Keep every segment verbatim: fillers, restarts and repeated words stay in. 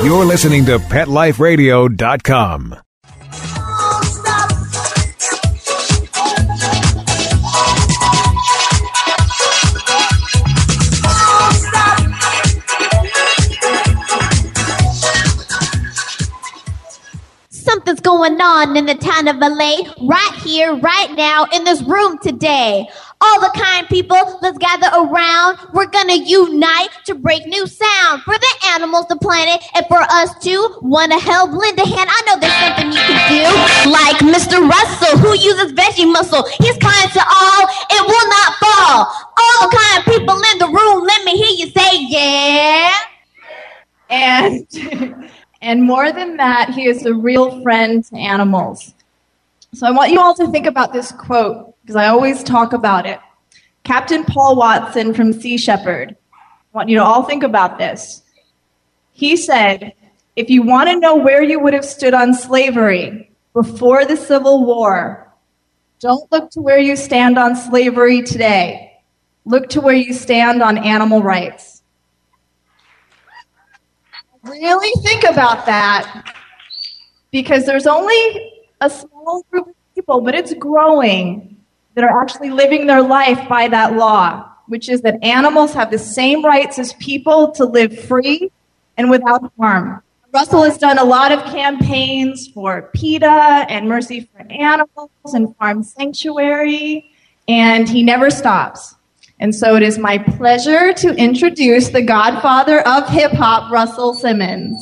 You're listening to Pet Life Radio dot com. Something's going on in the town of L A, right here, right now, in this room today. All the kind people, let's gather around. We're gonna unite to break new sound for the animals, the planet, and for us too. Wanna help? Lend a hand. I know there's something you can do. Like Mister Russell, who uses veggie muscle. He's kind to all, it will not fall. All the kind people in the room, let me hear you say yeah. And... And more than that, he is a real friend to animals. So I want you all to think about this quote, because I always talk about it. Captain Paul Watson from Sea Shepherd. I want you to all think about this. He said, if you want to know where you would have stood on slavery before the Civil War, don't look to where you stand on slavery today. Look to where you stand on animal rights. Really think about that, because there's only a small group of people, but it's growing, that are actually living their life by that law, which is that animals have the same rights as people to live free and without harm. Russell has done a lot of campaigns for PETA and Mercy for Animals and Farm Sanctuary, and he never stops. And so it is my pleasure to introduce the godfather of hip-hop, Russell Simmons.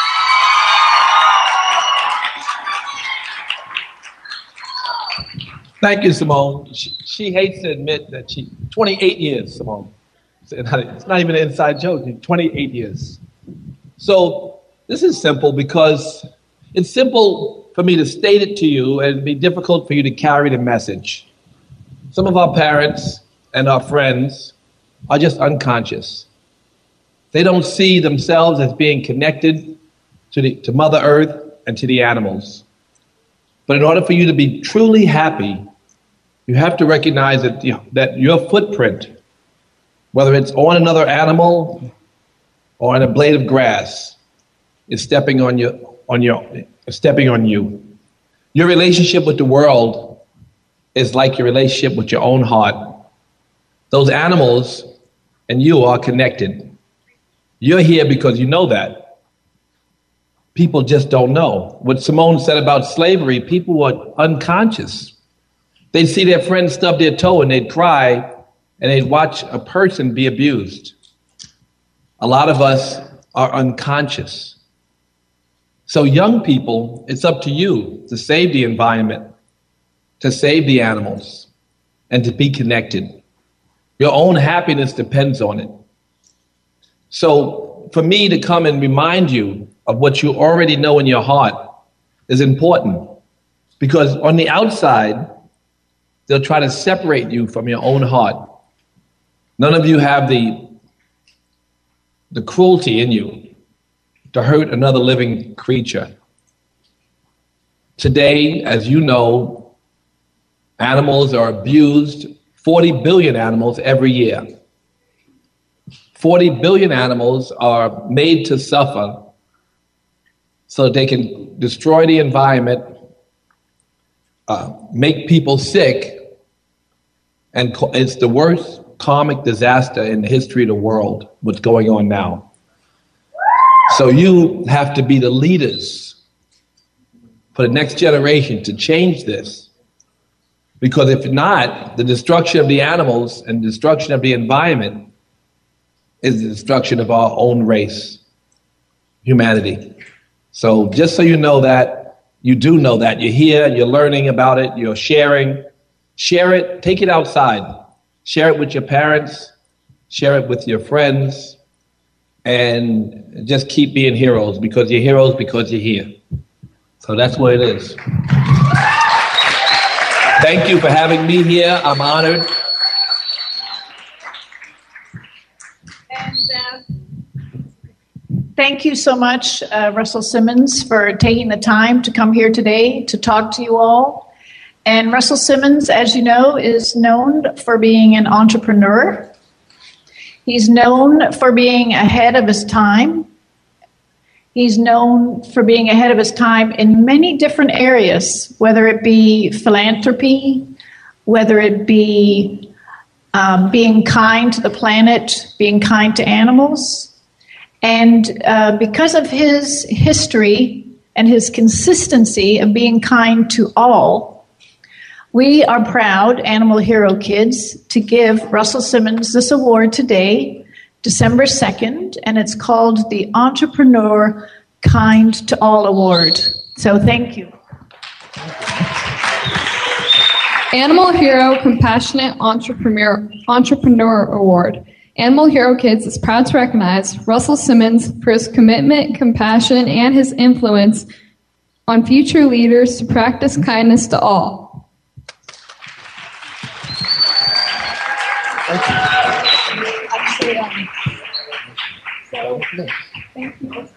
Thank you, Simone. She, she hates to admit that she, twenty-eight years, Simone. It's not even an inside joke, twenty-eight years. So this is simple because it's simple for me to state it to you and it'd be difficult for you to carry the message. Some of our parents and our friends are just unconscious. They don't see themselves as being connected to the, to Mother Earth and to the animals. But in order for you to be truly happy, you have to recognize that, you know, that your footprint, whether it's on another animal or on a blade of grass, is stepping on your on your stepping on you. Your relationship with the world is like your relationship with your own heart. Those animals and you are connected. You're here because you know that. People just don't know. What Simone said about slavery, people were unconscious. They'd see their friend stub their toe and they'd cry and they'd watch a person be abused. A lot of us are unconscious. So young people, it's up to you to save the environment, to save the animals, and to be connected. Your own happiness depends on it. So for me to come and remind you of what you already know in your heart is important, because on the outside, they'll try to separate you from your own heart. None of you have the, the cruelty in you to hurt another living creature. Today, as you know, animals are abused. forty billion animals every year. forty billion animals are made to suffer so that they can destroy the environment, uh, make people sick, and co- it's the worst karmic disaster in the history of the world, what's going on now. So you have to be the leaders for the next generation to change this. Because if not, the destruction of the animals and destruction of the environment is the destruction of our own race, humanity. So just so you know that, you do know that. You're here, you're learning about it, you're sharing. Share it, take it outside. Share it with your parents, share it with your friends, and just keep being heroes, because you're heroes because you're here. So that's what it is. Thank you for having me here. I'm honored. And uh, thank you so much, uh, Russell Simmons, for taking the time to come here today to talk to you all. And Russell Simmons, as you know, is known for being an entrepreneur. He's known for being ahead of his time. He's known for being ahead of his time in many different areas, whether it be philanthropy, whether it be um, being kind to the planet, being kind to animals. And uh, because of his history and his consistency of being kind to all, we are proud, Animal Hero Kids, to give Russell Simmons this award today, December second, and it's called the Entrepreneur Kind to All Award. So thank you. Animal Hero Compassionate Entrepreneur, Entrepreneur Award. Animal Hero Kids is proud to recognize Russell Simmons for his commitment, compassion, and his influence on future leaders to practice kindness to all. Thank you. Actually, um, so, thank you.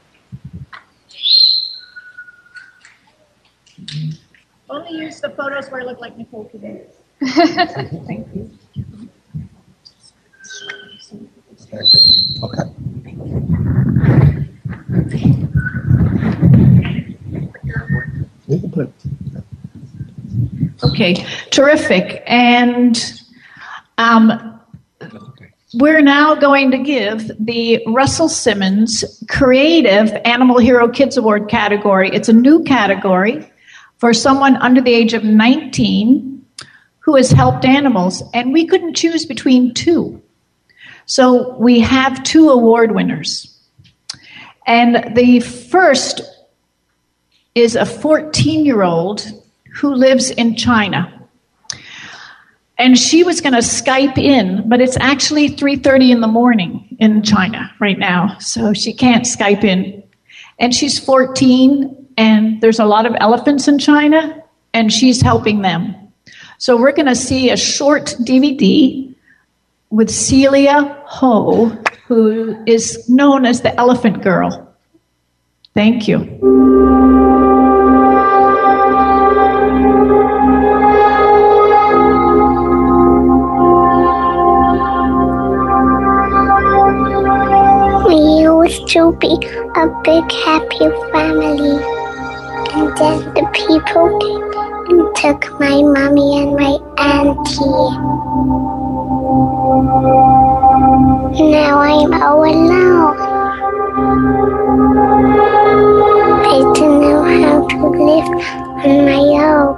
Only use the photos where I look like Nicole today. Thank you. Okay. You can put it. Okay, terrific. And um, we're now going to give the Russell Simmons Creative Animal Hero Kids Award category. It's a new category for someone under the age of nineteen who has helped animals, and we couldn't choose between two. So we have two award winners. And the first is a fourteen-year-old who lives in China. And she was going to Skype in, but it's actually three thirty in the morning in China right now, so she can't Skype in. And she's fourteen, and there's a lot of elephants in China, and she's helping them. So we're going to see a short D V D with Celia Ho, who is known as the Elephant Girl. Thank you. We used to be a big happy family, and then the people came and took my mommy and my auntie. Now I'm all alone. I don't know how to live on my own.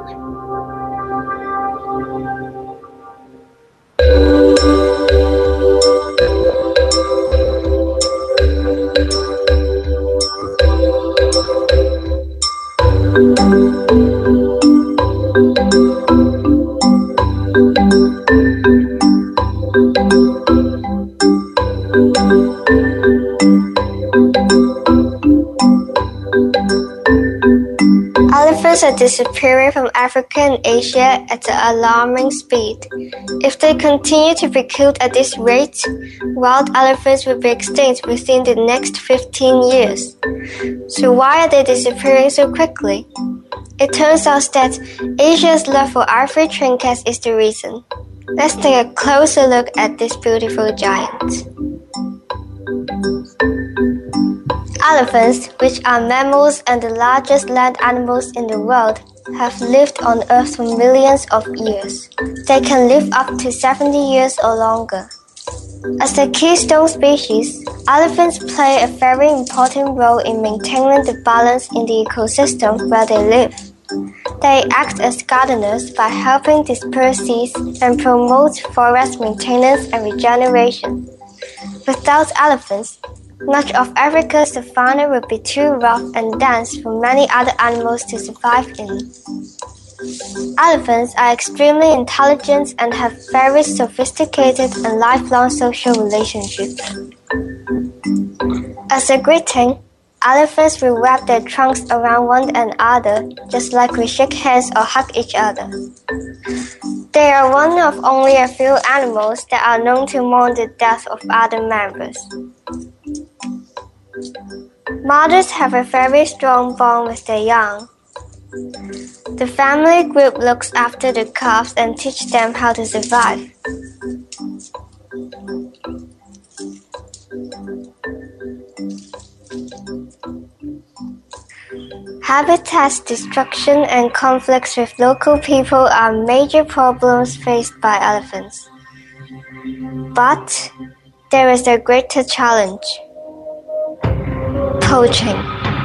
Elephants are disappearing from Africa and Asia at an alarming speed. If they continue to be killed at this rate, wild elephants will be extinct within the next fifteen years. So why are they disappearing so quickly? It turns out that Asia's love for ivory trinkets is the reason. Let's take a closer look at this beautiful giant. Elephants, which are mammals and the largest land animals in the world, have lived on Earth for millions of years. They can live up to seventy years or longer. As the keystone species, elephants play a very important role in maintaining the balance in the ecosystem where they live. They act as gardeners by helping disperse seeds and promote forest maintenance and regeneration. Without elephants, much of Africa's savanna would be too rough and dense for many other animals to survive in. Elephants are extremely intelligent and have very sophisticated and lifelong social relationships. As a greeting, elephants will wrap their trunks around one another, just like we shake hands or hug each other. They are one of only a few animals that are known to mourn the death of other members. Mothers have a very strong bond with their young. The family group looks after the calves and teach them how to survive. Habitat destruction and conflicts with local people are major problems faced by elephants. But there is a greater challenge: poaching.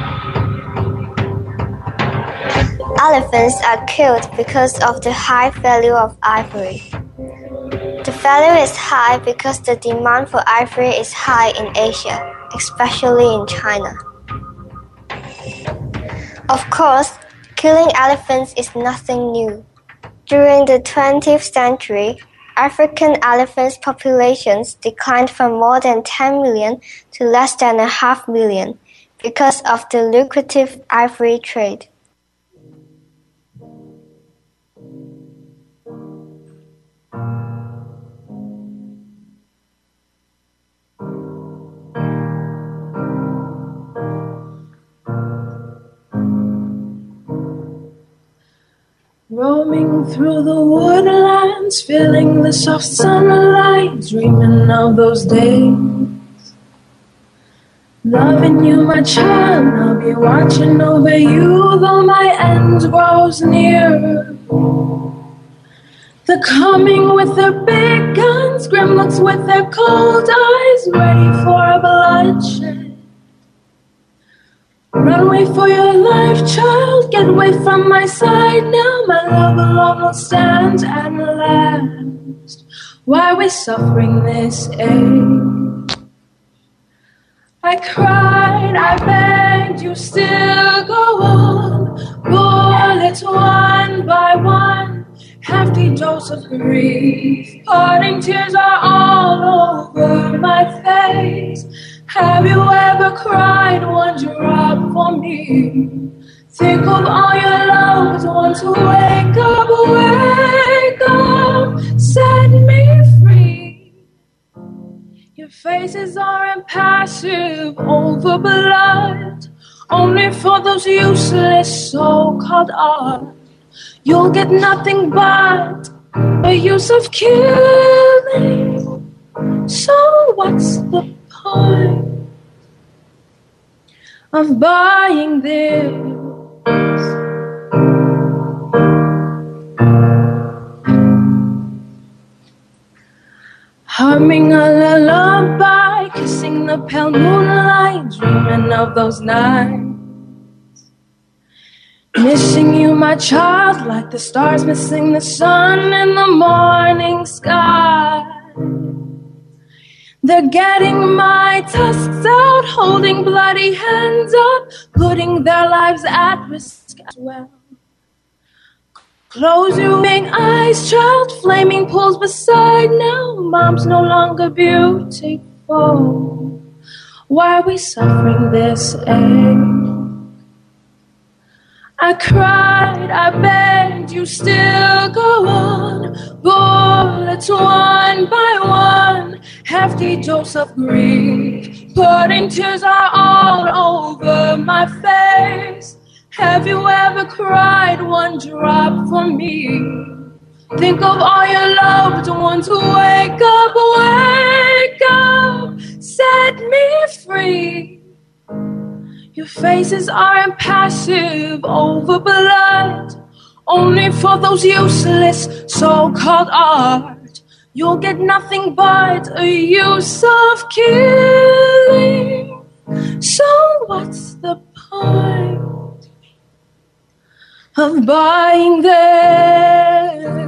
Elephants are killed because of the high value of ivory. The value is high because the demand for ivory is high in Asia, especially in China. Of course, killing elephants is nothing new. During the twentieth century, African elephant populations declined from more than ten million to less than a half million because of the lucrative ivory trade. Roaming through the woodlands, feeling the soft sunlight, dreaming of those days. Loving you, my child, I'll be watching over you, though my end grows nearer. They're coming with their big guns, grim looks with their cold eyes, ready for a bloodshed. Run away for your life, child, get away from my side now. My love alone will stand and last. Why are we suffering this age? I cried, I begged, you still go on. Bullets one by one, hefty dose of grief. Parting tears are all over my face. Have you ever cried one drop for me? Think of all your loved ones who wake up, wake up, set me free. Your faces are impassive over blood, only for those useless so-called art. You'll get nothing but the use of killing. So what's the point of buying this? Humming a lullaby, kissing the pale moonlight, dreaming of those nights. Missing you, my child, like the stars missing the sun in the morning sky. They're getting my tusks out, holding bloody hands up, putting their lives at risk as well. Close your big eyes, child, flaming pools beside now. Mom's no longer beautiful. Why are we suffering this ache? I cried, I begged, you still go on. Bullets one by one, hefty dose of grief. Parting tears are all over my face. Have you ever cried one drop for me? Think of all your loved ones who wake up, wake up, set me free. Your faces are impassive over blood, only for those useless so-called art. You'll get nothing but a use of killing. So what's the point of buying them?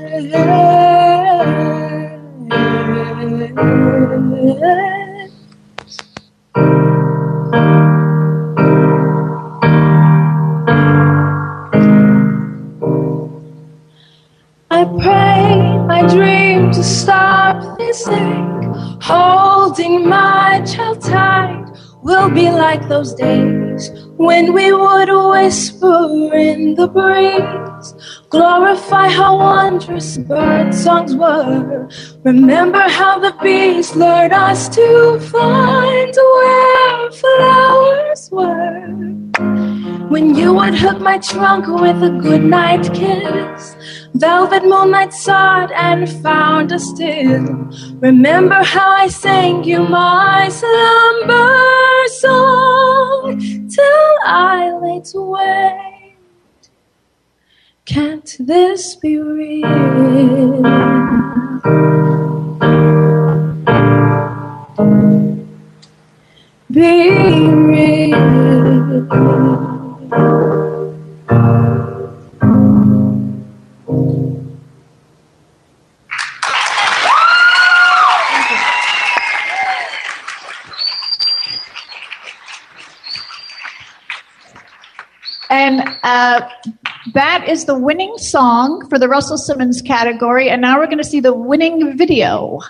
I pray my dream to stop this ache. Holding my child tight will be like those days when we would whisper in the breeze, glorify how wondrous bird songs were. Remember how the bees lured us to find where flowers were. When you would hook my trunk with a goodnight kiss, velvet moonlight sought and found us still. Remember how I sang you my slumber song till I lay to this be real? Be real. And uh, that is the winning song for the Russell Simmons category. And now we're going to see the winning video.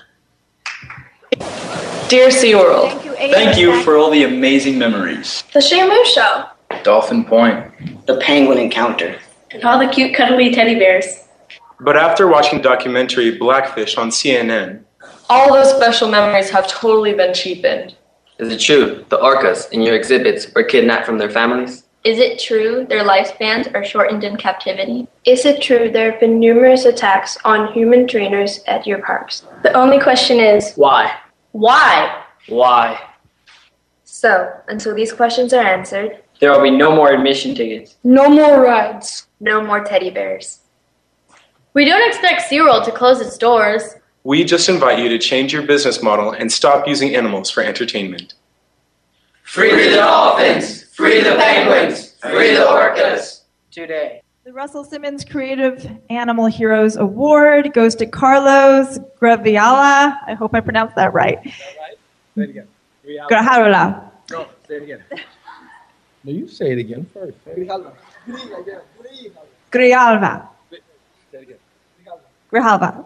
Dear SeaWorld, Thank you, thank you for all the amazing memories. The Shamu Show. Dolphin Point. The Penguin Encounter. And all the cute cuddly teddy bears. But after watching the documentary Blackfish on C N N, all those special memories have totally been cheapened. Is it true the orcas in your exhibits were kidnapped from their families? Is it true their lifespans are shortened in captivity? Is it true there have been numerous attacks on human trainers at your parks? The only question is, why? Why? Why? So, until these questions are answered, there will be no more admission tickets. No more rides. No more teddy bears. We don't expect SeaWorld to close its doors. we just invite you to change your business model and stop using animals for entertainment. Free the dolphins! Free the penguins! Free the orcas! Today. The Russell Simmons Creative Animal Heroes Award goes to Carlos Graviala. I hope I pronounced that right. Is that right? Say it again. Graviala. No, say it again. No, you say it again first. Grijalva. Grijalva. Say it again. Grijalva.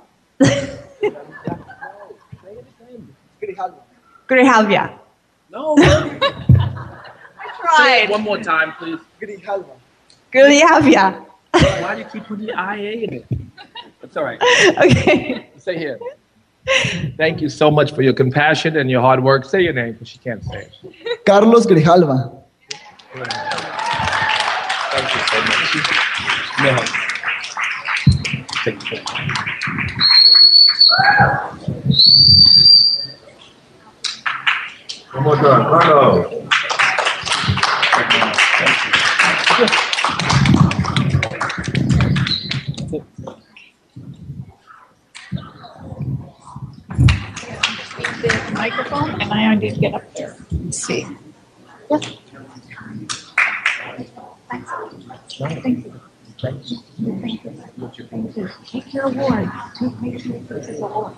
Grijalva. Grijalva. No. I tried. One more time, please. Grijalva. Grijalva. Why do you keep putting the I A in it? That's all right. Okay. Say here. Thank you so much for your compassion and your hard work. Say your name, because she can't say it. Carlos Grijalva. Thank you so much. No. Thank you. One more time, Carlos. The microphone, and I need to get up there. Let's see. Yep. Thank you. Thank you. Thank you. Take your award. Take make sure you take your award.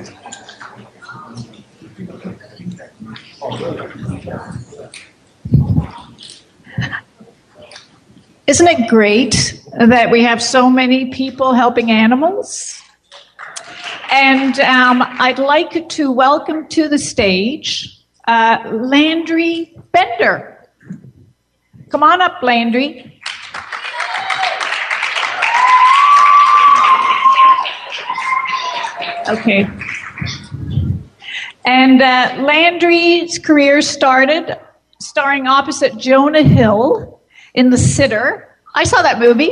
Isn't it great that we have so many people helping animals? And um, I'd like to welcome to the stage uh, Landry Bender. Come on up, Landry. Okay. And uh, Landry's career started starring opposite Jonah Hill in The Sitter. I saw that movie.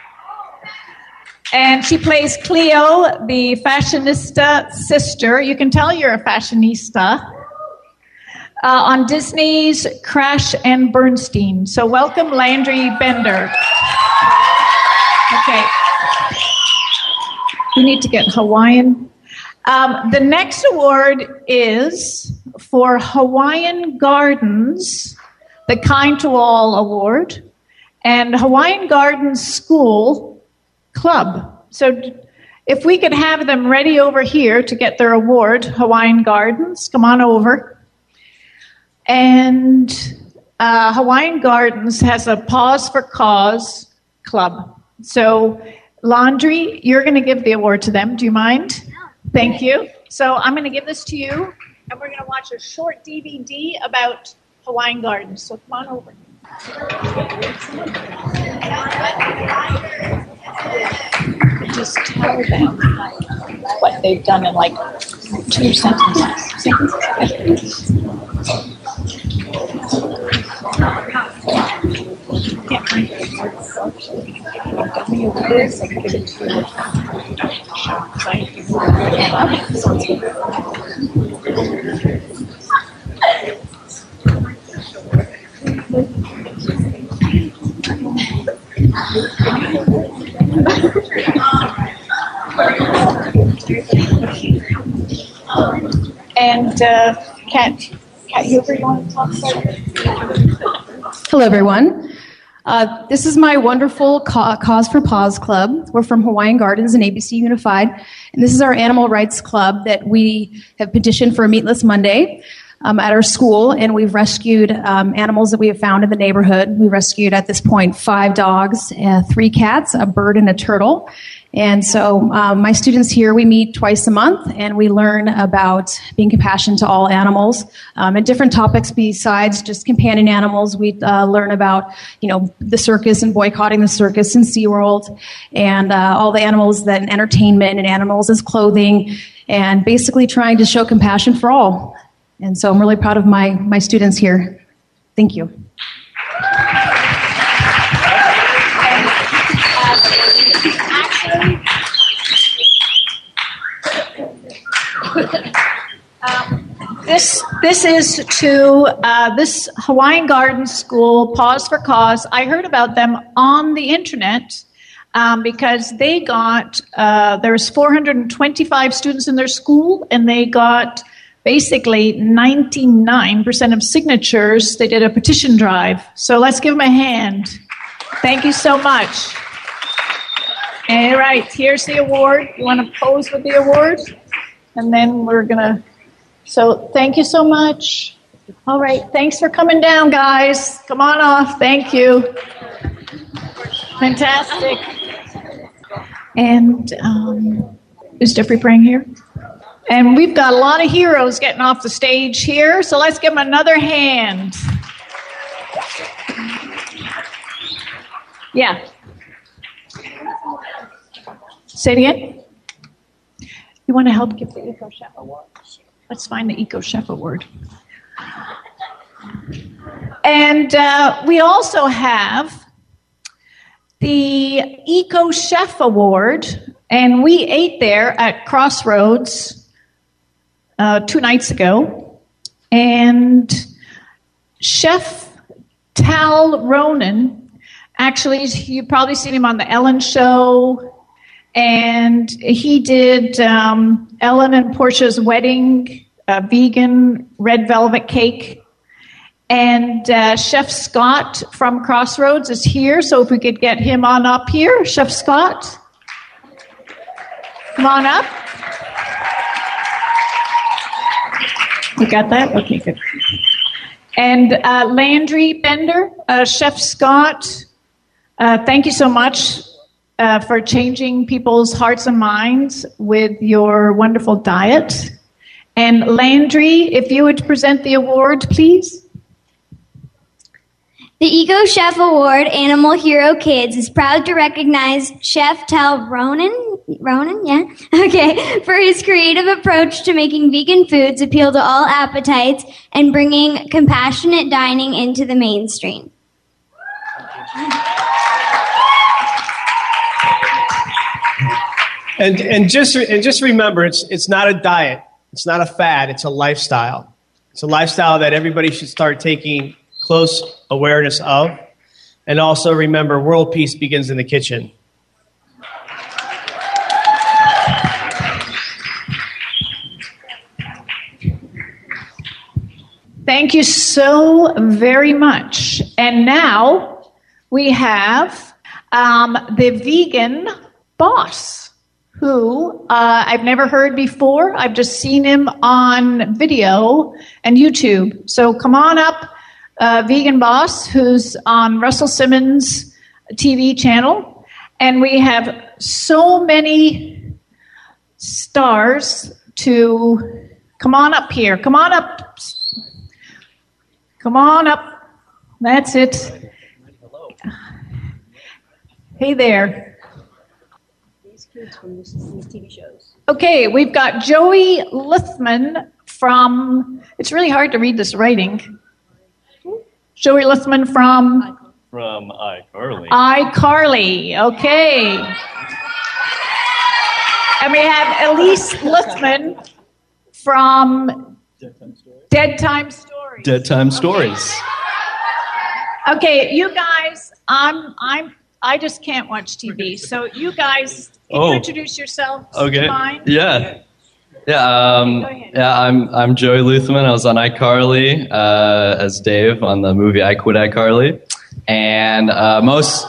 And she plays Cleo, the fashionista sister. You can tell you're a fashionista. Uh, on Disney's Crash and Bernstein. So welcome, Landry Bender. Okay. We need to get Hawaiian. Um, the next award is for Hawaiian Gardens, the Kind to All Award, and Hawaiian Gardens School Club. So if we could have them ready over here to get their award, Hawaiian Gardens, come on over. And uh, Hawaiian Gardens has a Pause for Cause Club. So, Landry, you're going to give the award to them. Do you mind? Thank you. So I'm going to give this to you, and we're going to watch a short D V D about Hawaiian Gardens. So come on over. Just tell them what they've done in like two sentences. And uh, Kat, Kat Huber, you want to talk about it? Hello, everyone. Uh, this is my wonderful Ca- Cause for Paws Club. We're from Hawaiian Gardens and A B C Unified, and this is our animal rights club that we have petitioned for a Meatless Monday um, at our school, and we've rescued um, animals that we have found in the neighborhood. We rescued, at this point, five dogs, uh, three cats, a bird, and a turtle. And so um, my students here, we meet twice a month, and we learn about being compassionate to all animals um, and different topics besides just companion animals. We uh, learn about, you know, the circus and boycotting the circus and SeaWorld and uh, all the animals that in entertainment and animals as clothing, and basically trying to show compassion for all. And so I'm really proud of my, my students here. Thank you. Um, this this is to uh, this Hawaiian Gardens School, Paws for Cause. I heard about them on the internet um, because they got uh, there's four hundred twenty-five students in their school, and they got basically ninety-nine percent of signatures. They did a petition drive. So let's give them a hand. Thank you so much. All right, here's the award. You want to pose with the award? And then we're going to, so thank you so much. All right, thanks for coming down, guys. Come on off. Thank you. Fantastic. And um, is Jeffrey Prang here? And we've got a lot of heroes getting off the stage here, so let's give them another hand. Yeah. Say it again. You want to help give the Eco Chef Award? Let's find the Eco Chef Award. And uh, we also have the Eco Chef Award, and we ate there at Crossroads uh, two nights ago. And Chef Tal Ronan, actually, you've probably seen him on the Ellen Show. And he did um, Ellen and Portia's wedding, uh, vegan red velvet cake. And uh, Chef Scott from Crossroads is here, so if we could get him on up here. Chef Scott, come on up. You got that? Okay, good. And uh, Landry Bender, uh, Chef Scott, uh, thank you so much. Uh, for changing people's hearts and minds with your wonderful diet. And Landry, if you would present the award, please. The Eco Chef Award, Animal Hero Kids, is proud to recognize Chef Tal Ronan, Ronan, yeah, okay, for his creative approach to making vegan foods appeal to all appetites and bringing compassionate dining into the mainstream. And and just and just remember, it's it's not a diet, it's not a fad, it's a lifestyle. It's a lifestyle that everybody should start taking close awareness of. And also remember, world peace begins in the kitchen. Thank you so very much. And now we have um, the vegan boss, who uh, I've never heard before. I've just seen him on video and YouTube. So come on up, uh, Vegan Boss, who's on Russell Simmons' T V channel. And we have so many stars to come on up here. Come on up. Come on up. That's it. Hey there. From these T V shows. Okay, we've got Joey Lithman from, it's really hard to read this writing. Joey Lithman from? From iCarly. iCarly, okay. And we have Elise Lithman from Dead Time Stories. Dead Time Stories. Okay, you guys, I'm, I'm, I just can't watch T V. So you guys, can Oh. you introduce yourselves? Okay. Fine. Yeah. Yeah. Um, yeah. I'm I'm Joey Luthman. I was on iCarly uh, as Dave on the movie I Quit iCarly, and uh, most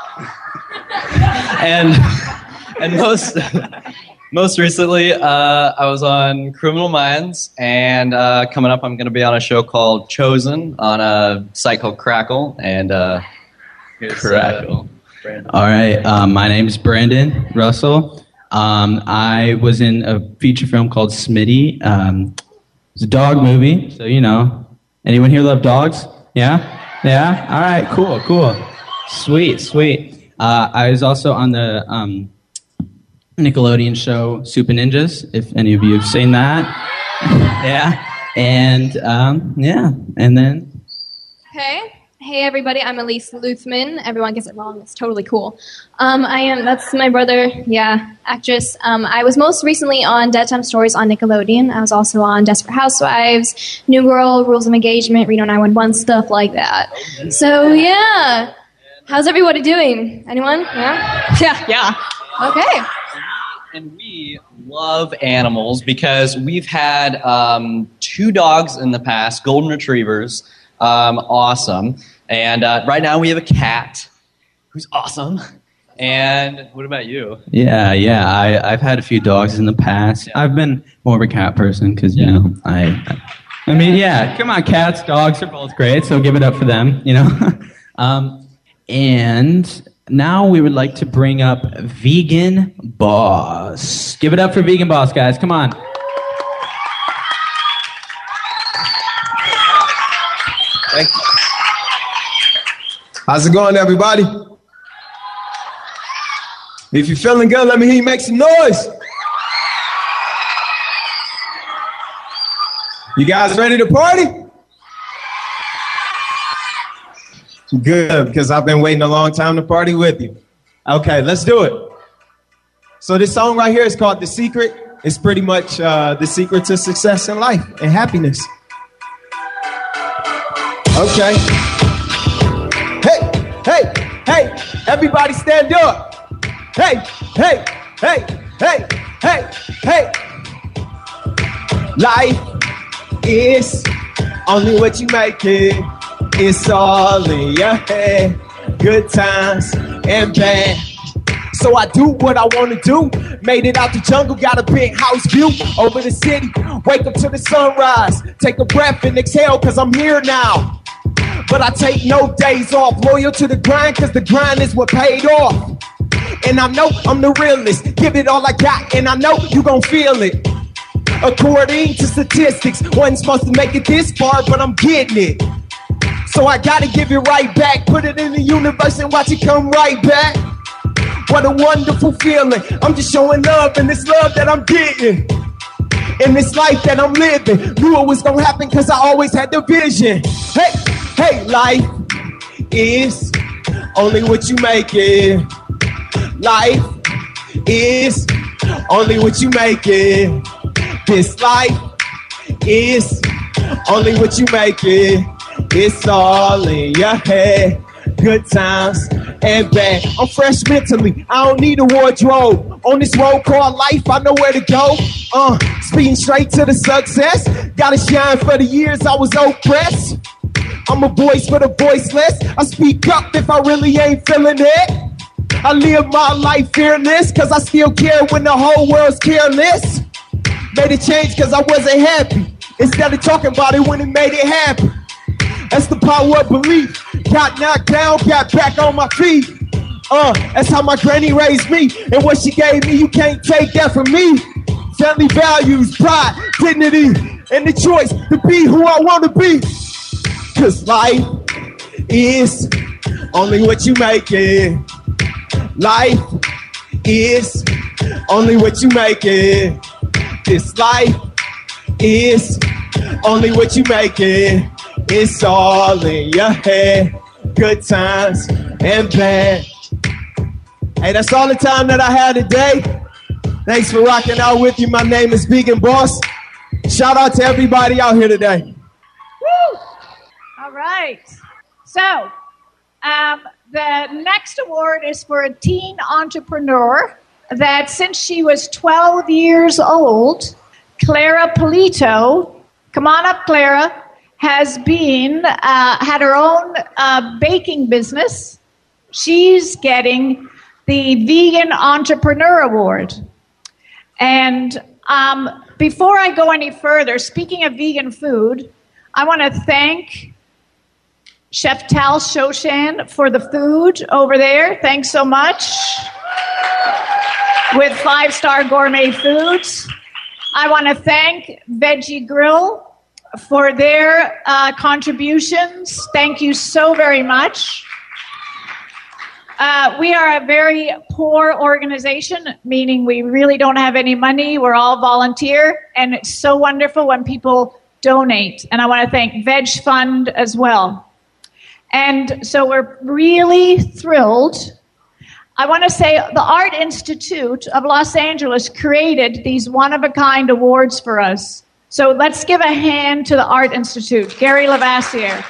and and most most recently uh, I was on Criminal Minds, and uh, coming up I'm going to be on a show called Chosen on a site called Crackle, and uh, here's, Crackle. Uh, All right, um, my name is Brandon Russell. Um, I was in a feature film called Smitty. Um, it's a dog movie, so you know. Anyone here love dogs? Yeah? Yeah? All right, cool, cool. Sweet, sweet. Uh, I was also on the um, Nickelodeon show Super Ninjas, if any of you have seen that. Yeah. And, um, yeah, and then... Hey. Hey everybody, I'm Elise Luthman. Everyone gets it wrong, it's totally cool. Um, I am, that's my brother, yeah, actress. Um, I was most recently on Dead Time Stories on Nickelodeon. I was also on Desperate Housewives, New Girl, Rules of Engagement, Reno nine one one, stuff like that. So yeah, how's everybody doing? Anyone? Yeah? Yeah, yeah. Okay. And we love animals because we've had um, two dogs in the past, golden retrievers, um, awesome. And uh, right now we have a cat who's awesome. And what about you? Yeah, yeah. I, I've had a few dogs in the past. I've been more of a cat person because, you know, I, I mean, yeah, come on, cats, dogs are both great, so give it up for them, you know. um, and now we would like to bring up Vegan Boss. Give it up for Vegan Boss, guys. Come on. Thank you. How's it going, everybody? If you're feeling good, let me hear you make some noise. You guys ready to party? Good, because I've been waiting a long time to party with you. Okay, let's do it. So this song right here is called The Secret. It's pretty much uh, the secret to success in life and happiness. Okay. Hey, hey, hey, everybody stand up. Hey, hey, hey, hey, hey, hey. Life is only what you make it. It's all in your head. Good times and bad. So I do what I want to do. Made it out the jungle, got a big house view over the city. Wake up to the sunrise. Take a breath and exhale, cause I'm here now. But I take no days off, loyal to the grind, cause the grind is what paid off. And I know I'm the realest, give it all I got, and I know you gon' feel it. According to statistics, wasn't supposed to make it this far, but I'm getting it. So I gotta give it right back, put it in the universe and watch it come right back. What a wonderful feeling, I'm just showing love, and this love that I'm getting. In this life that I'm living, knew it was gonna happen cause I always had the vision. Hey, hey, life is only what you make it. Life is only what you make it. This life is only what you make it. It's all in your head. Good times and bad. I'm fresh mentally, I don't need a wardrobe. On this road called life, I know where to go. Uh, speeding straight to the success. Gotta shine for the years I was oppressed. I'm a voice for the voiceless. I speak up if I really ain't feeling it. I live my life fearless, cause I still care when the whole world's careless. Made a change cause I wasn't happy, instead of talking about it when it made it happen. That's the power of belief. Got knocked down, got back on my feet. Uh, that's how my granny raised me. And what she gave me, you can't take that from me. Family values, pride, dignity, and the choice to be who I want to be. Cause life is only what you make it. Life is only what you make it. This life is only what you make it. It's all in your head. Good times and bad. Hey, that's all the time that I had today. Thanks for rocking out with you. My name is Vegan Boss. Shout out to everybody out here today. Woo! All right. So, Um, the next award is for a teen entrepreneur that since she was twelve years old, Clara Polito, come on up, Clara, has been, uh, had her own uh, baking business. She's getting the Vegan Entrepreneur Award. And um, before I go any further, speaking of vegan food, I want to thank Chef Tal Shoshan for the food over there. Thanks so much. With Five Star Gourmet Foods. I want to thank Veggie Grill for their uh, contributions. Thank you so very much. Uh, we are a very poor organization, meaning we really don't have any money. We're all volunteer, and it's so wonderful when people donate. And I want to thank Veg Fund as well. And so we're really thrilled. I want to say the Art Institute of Los Angeles created these one-of-a-kind awards for us. So let's give a hand to the Art Institute. Gary Lavassier.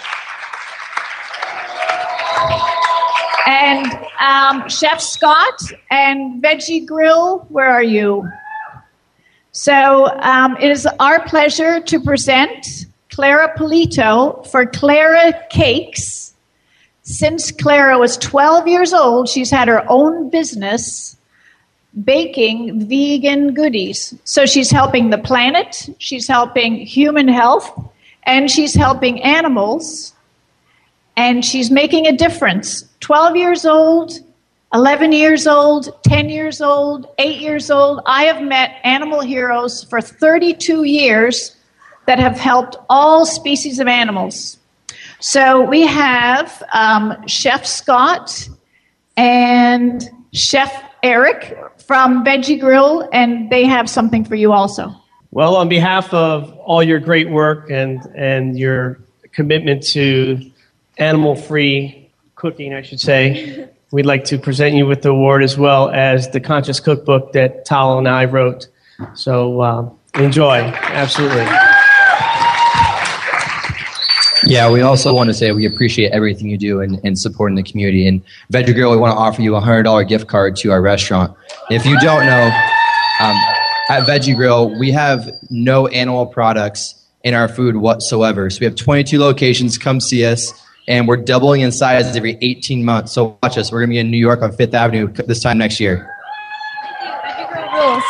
And um, Chef Scott and Veggie Grill, where are you? So um, it is our pleasure to present Clara Polito for Clara Cakes. Since Clara was twelve years old, she's had her own business baking vegan goodies. So she's helping the planet, she's helping human health, and she's helping animals, and she's making a difference. twelve years old, eleven years old, ten years old, eight years old. I have met animal heroes for thirty-two years that have helped all species of animals. So we have um, Chef Scott and Chef Eric from Veggie Grill, and they have something for you also. Well, on behalf of all your great work and, and your commitment to animal-free cooking, I should say, we'd like to present you with the award as well as the Conscious Cookbook that Tal and I wrote. So uh, enjoy, absolutely. Yeah, we also want to say we appreciate everything you do in, in supporting the community. And Veggie Grill, we want to offer you a one hundred dollars gift card to our restaurant. If you don't know, um, at Veggie Grill, we have no animal products in our food whatsoever. So we have twenty-two locations. Come see us. And we're doubling in size every eighteen months. So watch us. We're going to be in New York on Fifth Avenue this time next year. Veggie Grill rules.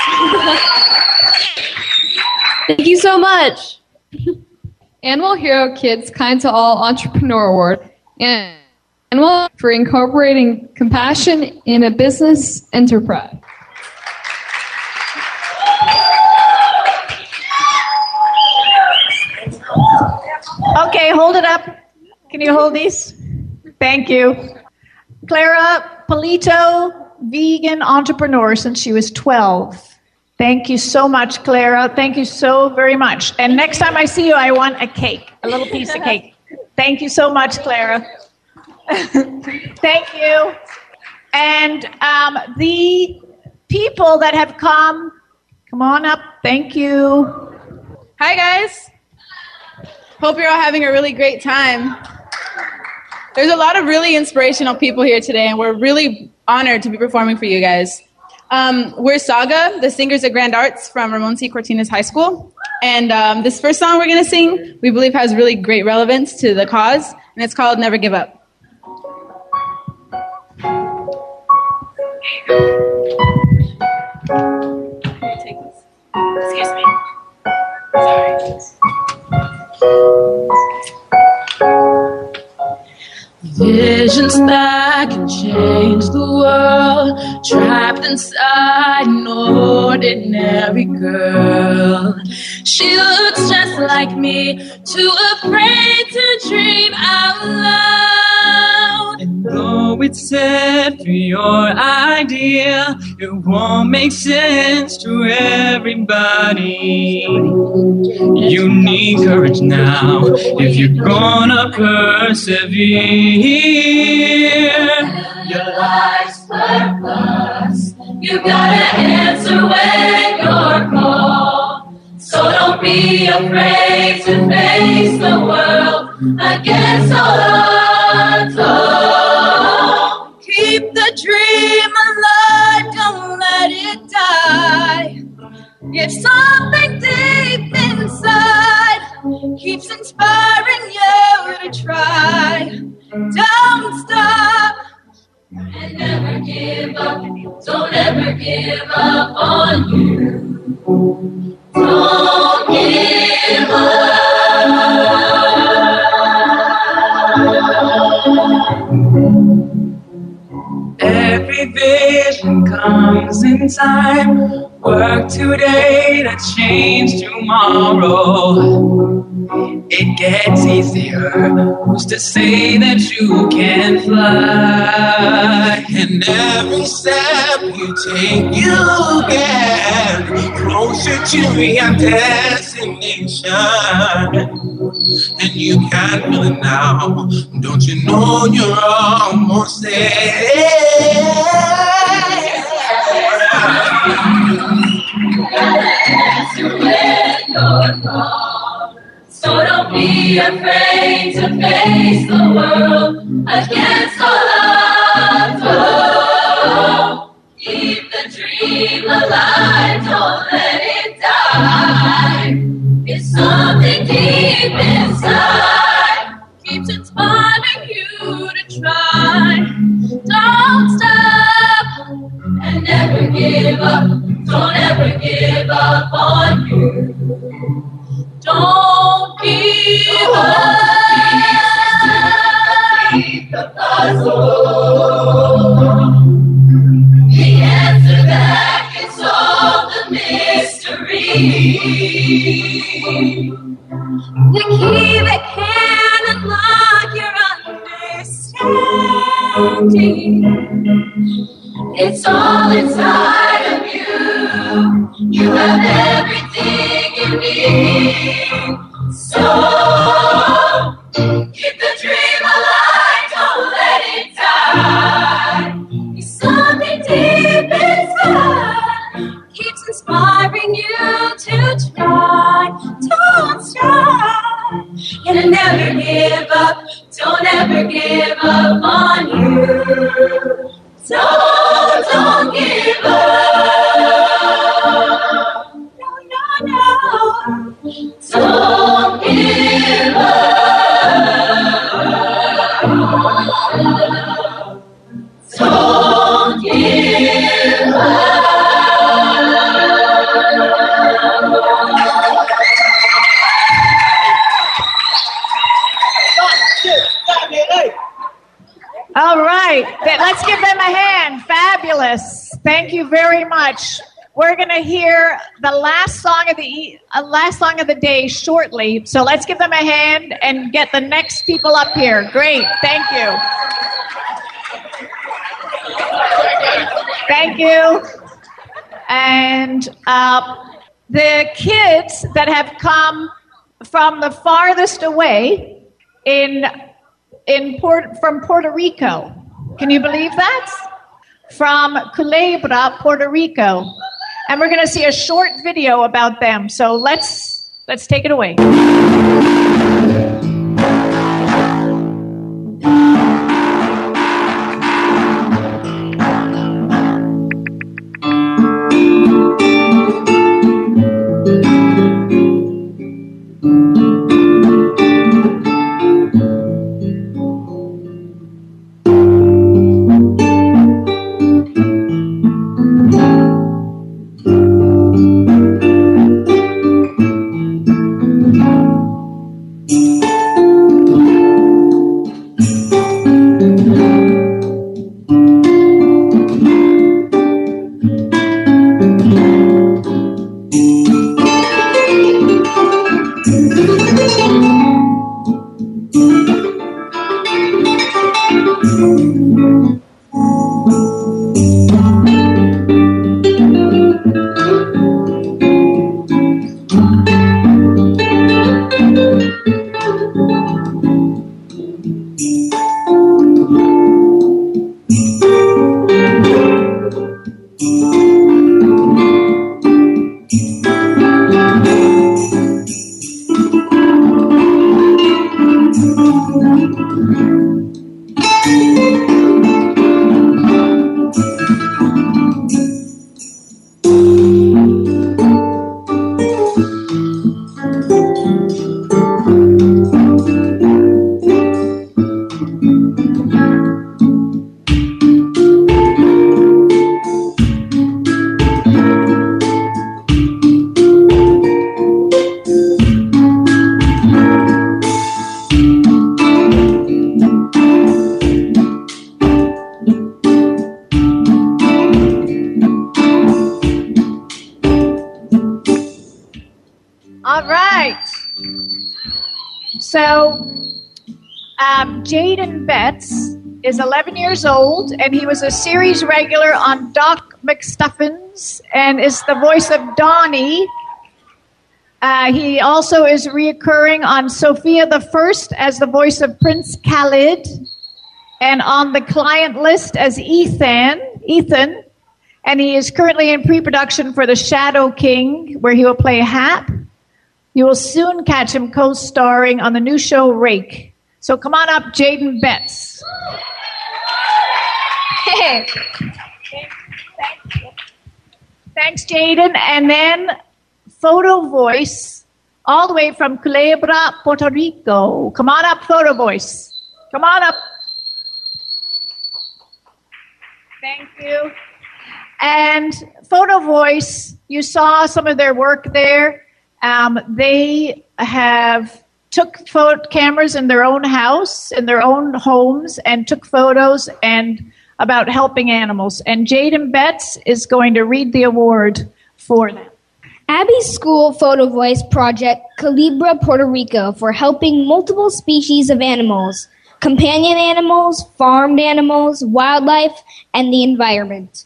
Thank you so much. Animal Hero Kids Kind to All Entrepreneur Award and Animal for incorporating compassion in a business enterprise. Okay, hold it up. Can you hold these? Thank you. Clara Polito, vegan entrepreneur since she was twelve. Thank you so much, Clara. Thank you so very much. And next time I see you, I want a cake, a little piece of cake. Thank you so much, Clara. Thank you. And um, the people that have come, come on up. Thank you. Hi, guys. Hope you're all having a really great time. There's a lot of really inspirational people here today, and we're really honored to be performing for you guys. Um, we're Saga, the singers at Grand Arts from Ramon C. Cortines High School. And um, this first song we're going to sing, we believe has really great relevance to the cause, and it's called Never Give Up. Take this. Excuse me. Sorry. Visions that can change the world, trapped inside an ordinary girl. She looks just like me, too afraid to dream out loud. And though it's sad for your idea, it won't make sense to everybody. You need courage now if you're gonna persevere. Your life's purpose, you gotta answer when you're called. So don't be afraid to face the world against all odds. If something deep inside keeps inspiring you to try, don't stop and never give up. Don't ever give up on you. Don't give up. Every vision comes in time. Work today to change tomorrow. It gets easier. Who's to say that you can fly? And every step you take, you get closer to your destination. And you can feel it now. Don't you know you're almost there? So don't be afraid to face the world against all odds. Oh, keep the dream alive, don't let it die. It's something deep inside keeps inspiring you to try. Don't stop and never give up. Don't ever give up on you. Don't give up. Keep the puzzle. The answer that can solve the mystery. The key that can unlock your understanding. It's all inside of you. You have everything you need. So keep the dream alive, don't let it die. It's something deep inside keeps inspiring you to try. Don't stop and never give up. Don't ever give up on you. So don't give up. No, no, no. Don't give up. Don't give up. All right, th- let's give them a hand. Fabulous. Thank you very much. We're going to hear the last song of the e- uh, last song of the day shortly. So let's give them a hand and get the next people up here. Great. Thank you. Thank you. And uh, the kids that have come from the farthest away in in Port, from Puerto Rico. Can you believe that? From Culebra, Puerto Rico. And we're going to see a short video about them. So let's let's take it away. So, um, Jaden Betts is eleven years old, and he was a series regular on Doc McStuffins and is the voice of Donnie. Uh, he also is reoccurring on Sophia the First as the voice of Prince Khalid, and on the client list as Ethan. Ethan, and he is currently in pre-production for The Shadow King, where he will play Hap. You will soon catch him co-starring on the new show Rake. So come on up, Jaden Betts. Hey. Thanks, Jaden. And then photo voice all the way from Culebra, Puerto Rico. Come on up, photo voice. Come on up. Thank you. And photo voice, you saw some of their work there. Um, they have took photo cameras in their own house, in their own homes, and took photos and about helping animals. And Jaden Betts is going to read the award for them. Abbey's School Photo Voice Project, Culebra, Puerto Rico, for helping multiple species of animals, companion animals, farmed animals, wildlife, and the environment.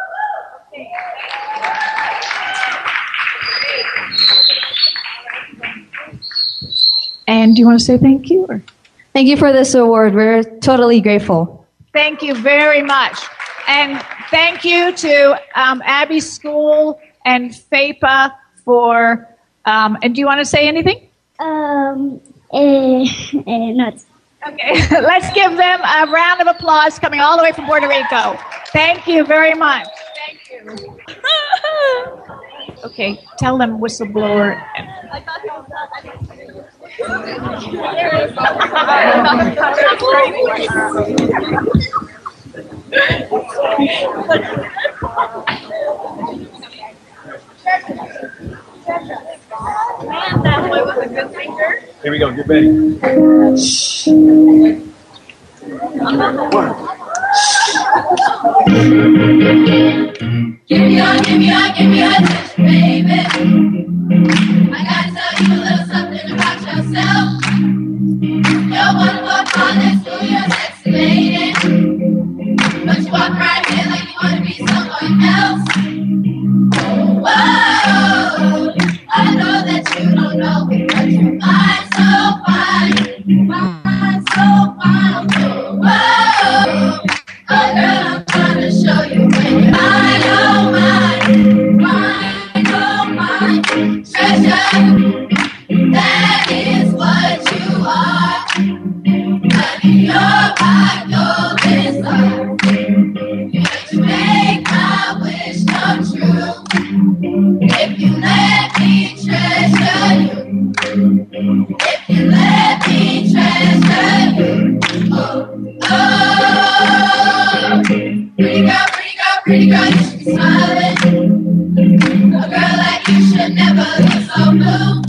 And do you want to say thank you? Or? Thank you for this award. We're totally grateful. Thank you very much. And thank you to um, Abbey School and FAPA for, um, and do you want to say anything? Um, eh, eh, nuts. Okay, let's give them a round of applause coming all the way from Puerto Rico. Thank you very much. Thank you. Okay, tell them whistleblower. Here we go. Get ready. Shh. Give me your, give me your, give me your attention, baby. I gotta tell you a little something about yourself. You're wonderful, tallest, who you're sexy lady. But you walk right here like you wanna be someone else. Whoa, I know that you don't know it, but you're fine, so fine, fine, so fine. Whoa, oh girl, I'm trying to show you when you're mine, oh mine, mine, oh mine, treasure. That is what you are. Honey, you're my golden star. You make my wish come true. If you let me treasure you. If you let me treasure you. Oh, oh. Pretty girl, pretty girl, pretty girl, you should be smiling. A girl like you should never look so blue.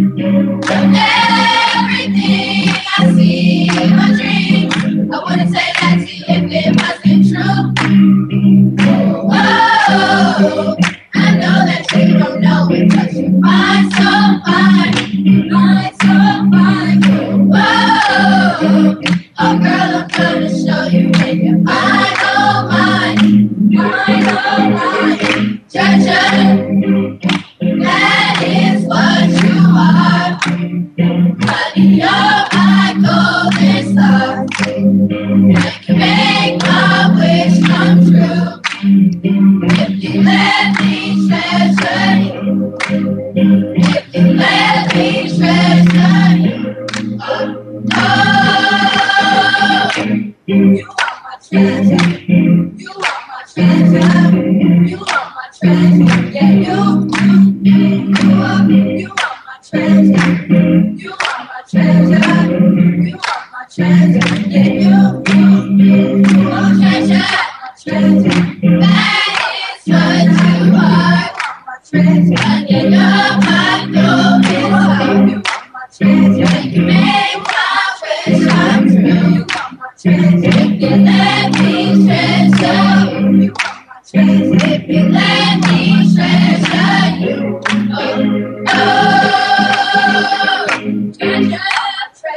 Everything I see in my dream, I wouldn't say that to you if it wasn't true. Whoa, I know that you don't know it, but you're fine, so fine, fine, so fine. Whoa, oh girl, I'm trying to show you when you're mine, oh mine, mine, oh mine, treasure. That is what you are. Honey, you're my golden star. You can make my wish come true. If you let me treasure you. If you let me treasure you. Oh, oh. You are my treasure. You are my treasure. You are my treasure. Yeah, you, you, you are, you are my treasure. You are my treasure. You are my treasure. Yeah, you, you, you are treasure. My treasure. That is what you are. My treasure. Yeah, you're my golden star. You are my treasure. You make my wish come true. You are my treasure. If you let me treasure you. You are my treasure. If you let me treasure you. Oh, oh, treasure,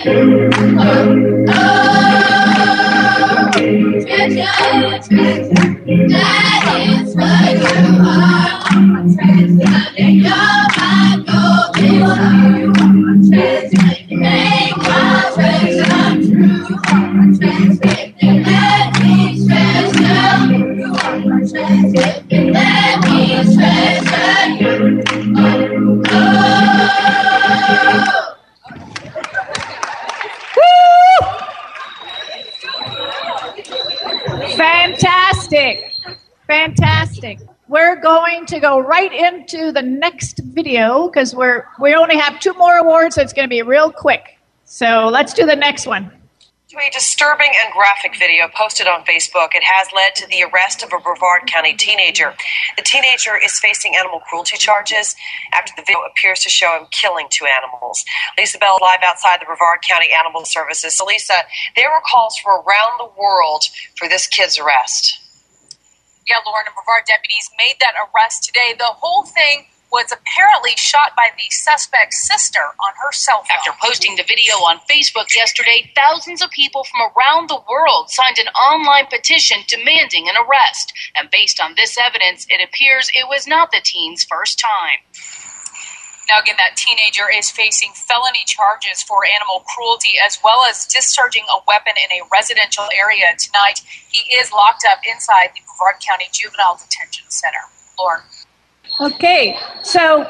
Fantastic. Fantastic. We're going to go right into the next video because we're we only have two more awards, so it's going to be real quick. So let's do the next one. To a disturbing and graphic video posted on Facebook, it has led to the arrest of a Brevard County teenager. The teenager is facing animal cruelty charges after the video appears to show him killing two animals. Lisa Bell live outside the Brevard County Animal Services. So Lisa, there were calls from around the world for this kid's arrest. Yeah, Lauren, and Brevard deputies made that arrest today. The whole thing was apparently shot by the suspect's sister on her cell phone. After posting the video on Facebook yesterday, thousands of people from around the world signed an online petition demanding an arrest. And based on this evidence, it appears it was not the teen's first time. Now, again, that teenager is facing felony charges for animal cruelty as well as discharging a weapon in a residential area tonight. He is locked up inside the Brevard County Juvenile Detention Center. Lauren. Okay, so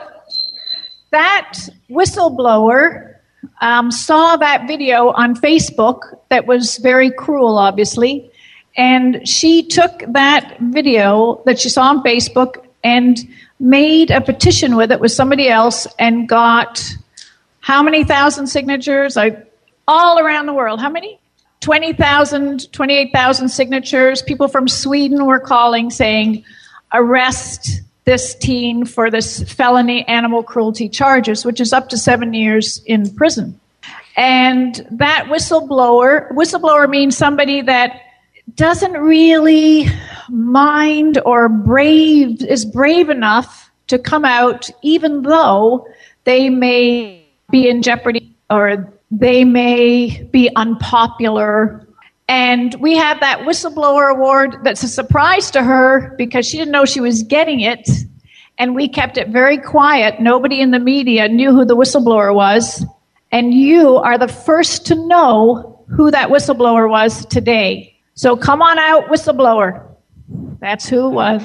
that whistleblower um, saw that video on Facebook that was very cruel, obviously, and she took that video that she saw on Facebook and made a petition with it with somebody else and got how many thousand signatures? Like, all around the world. How many? twenty thousand, twenty-eight thousand signatures. People from Sweden were calling saying, arrest this teen for this felony animal cruelty charges, which is up to seven years in prison. And that whistleblower, whistleblower means somebody that doesn't really mind or brave, is brave enough to come out even though they may be in jeopardy or they may be unpopular. And we have that whistleblower award that's a surprise to her because she didn't know she was getting it. And we kept it very quiet. Nobody in the media knew who the whistleblower was. And you are the first to know who that whistleblower was today. So come on out, whistleblower. That's who it was.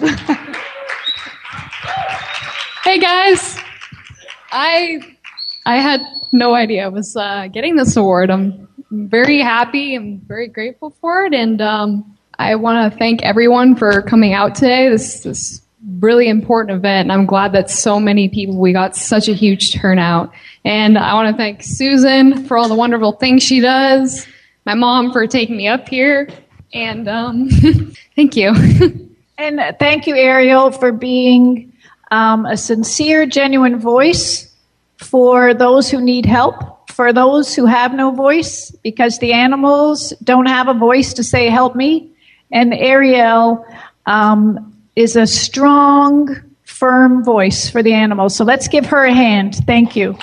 Hey, guys. I I had no idea I was uh, getting this award. I'm very happy and very grateful for it, and um, I want to thank everyone for coming out today. This this really important event, and I'm glad that so many people, we got such a huge turnout. And I want to thank Susan for all the wonderful things she does, my mom for taking me up here, and um, thank you. And thank you, Ariel, for being um, a sincere, genuine voice for those who need help, for those who have no voice, because the animals don't have a voice to say, help me. And Ariel um, is a strong, firm voice for the animals. So let's give her a hand. Thank you.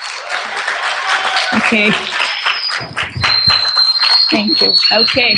Okay. Thank you. Okay.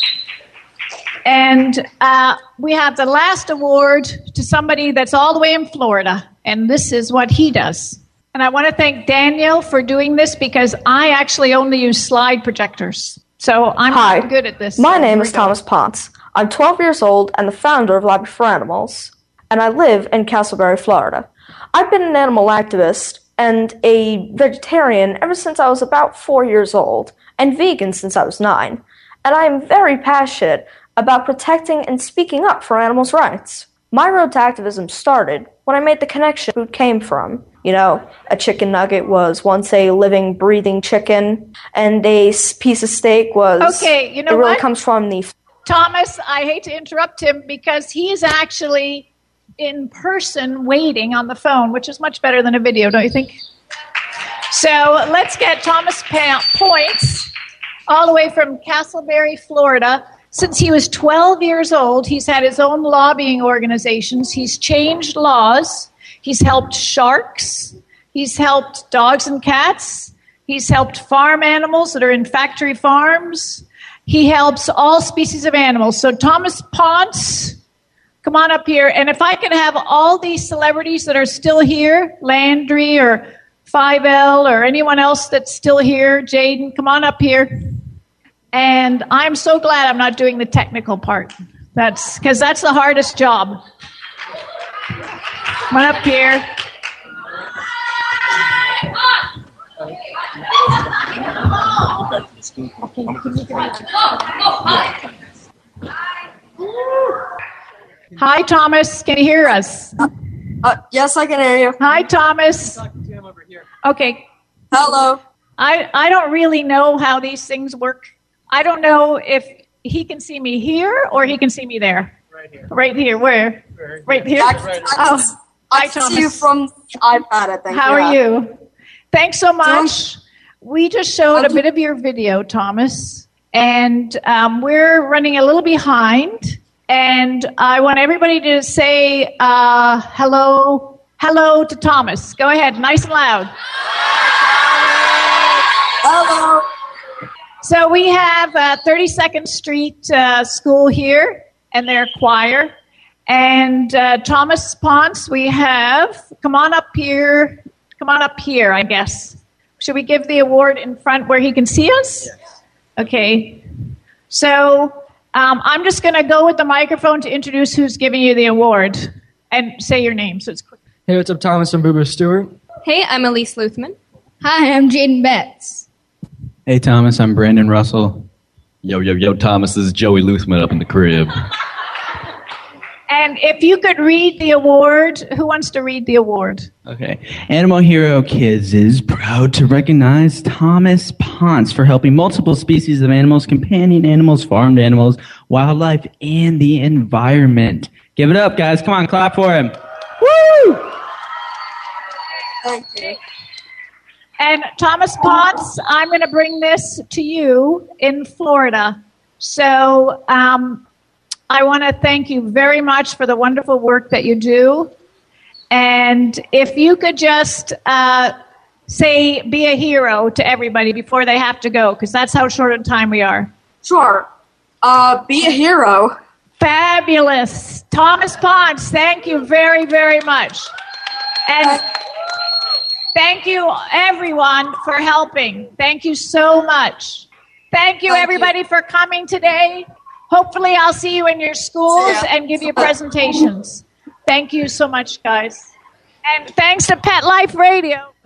And uh, we have the last award to somebody that's all the way in Florida, and this is what he does. And I want to thank Daniel for doing this because I actually only use slide projectors. So I'm Hi. not good at this. My so name is Thomas Ponce. I'm twelve years old and the founder of Library for Animals, and I live in Castleberry, Florida. I've been an animal activist and a vegetarian ever since I was about four years old, and vegan since I was nine. And I am very passionate about protecting and speaking up for animals' rights. My road to activism started when I made the connection food came from. You know, a chicken nugget was once a living, breathing chicken, and a piece of steak was... Okay, you know It really what? comes from the... Thomas, I hate to interrupt him because he is actually in person waiting on the phone, which is much better than a video, don't you think? So let's get Thomas pa- Points all the way from Castleberry, Florida. Since he was twelve years old, he's had his own lobbying organizations. He's changed laws. He's helped sharks. He's helped dogs and cats. He's helped farm animals that are in factory farms. He helps all species of animals. So Thomas Ponce, come on up here. And if I can have all these celebrities that are still here, Landry or five L or anyone else that's still here, Jaden, come on up here. And I'm so glad I'm not doing the technical part. That's because that's the hardest job. Come on up here. Hi, Thomas. Can you hear us? Uh, yes, I can hear you. Hi, Thomas. Okay. Hello. I, I don't really know how these things work. I don't know if he can see me here or he can see me there. Right here. Right here. Where? Right here. I, I, oh, I hi, can Thomas. see you from the iPad, I think. How yeah. are you? Thanks so much. We just showed a bit of your video, Thomas, and um, we're running a little behind. And I want everybody to say uh, hello, hello to Thomas. Go ahead, nice and loud. Hello. So we have uh, thirty-second Street uh, School here and their choir. And uh, Thomas Ponce, we have, come on up here, come on up here, I guess. Should we give the award in front where he can see us? Yes. Okay. So um, I'm just going to go with the microphone to introduce who's giving you the award and say your name so it's quick. Hey, what's up, Thomas? I'm Boober Stewart. Hey, I'm Elise Luthman. Hi, I'm Jaden Betts. Hey, Thomas, I'm Brandon Russell. Yo, yo, yo, Thomas, this is Joey Luthman up in the crib. And if you could read the award, who wants to read the award? Okay. Animal Hero Kids is proud to recognize Thomas Ponce for helping multiple species of animals, companion animals, farmed animals, wildlife, and the environment. Give it up, guys. Come on, clap for him. Woo! Thank you. And Thomas Ponce, I'm going to bring this to you in Florida. So um, I want to thank you very much for the wonderful work that you do. And if you could just uh, say, be a hero to everybody before they have to go, because that's how short of time we are. Sure. Uh, be a hero. Fabulous. Thomas Ponce, thank you very, very much. And thank you, everyone, for helping. Thank you so much. Thank you, Thank everybody, you. for coming today. Hopefully, I'll see you in your schools Yeah. and give you presentations. Thank you so much, guys. And thanks to Pet Life Radio.